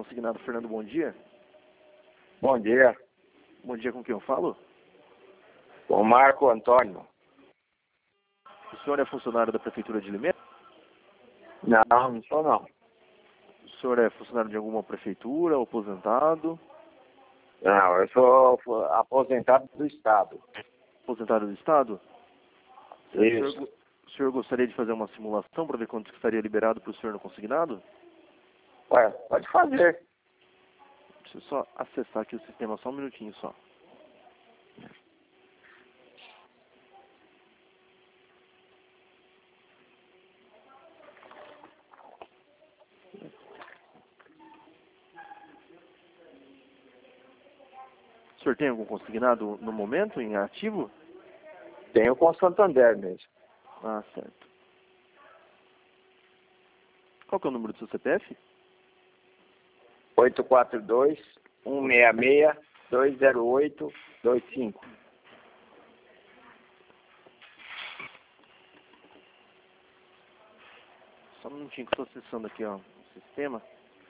Consignado Fernando, bom dia. Bom dia. Bom dia, com quem eu falo? O Marco Antônio. O senhor é funcionário da Prefeitura de Limeira? Não sou não. O senhor é funcionário de alguma prefeitura, ou aposentado? Não, eu sou aposentado do Estado. Aposentado do Estado? Isso. O senhor gostaria de fazer uma simulação para ver quanto que estaria liberado para o senhor no consignado? Ué, pode fazer. Deixa eu só acessar aqui o sistema, só um minutinho só. O senhor tem algum consignado no momento, em ativo? Tenho com o Santander mesmo. Ah, certo. Qual que é o número do seu CPF? 842-166-208-25. Só um minutinho que eu estou acessando aqui, ó, o sistema.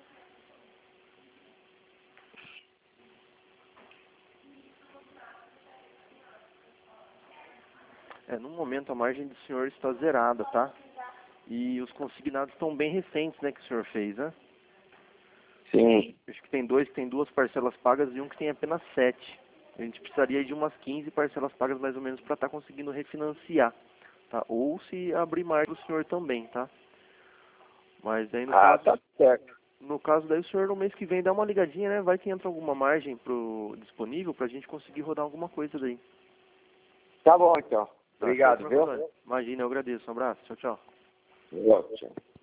No momento a margem do senhor está zerada, tá? E os consignados estão bem recentes, né, que o senhor fez, né? Sim. Acho que tem dois que tem 2 parcelas pagas e um que tem apenas 7. A gente precisaria de umas 15 parcelas pagas mais ou menos para estar conseguindo refinanciar, tá? Ou se abrir margem do senhor também, tá? Mas aí Tá certo. no caso daí o senhor no mês que vem dá uma ligadinha, né? Vai que entra alguma margem disponível pra gente conseguir rodar alguma coisa daí. Tá bom, então. Tá Obrigado, certo, viu? Marco Antônio? Imagina, eu agradeço. Um abraço. Tchau, tchau. Tchau.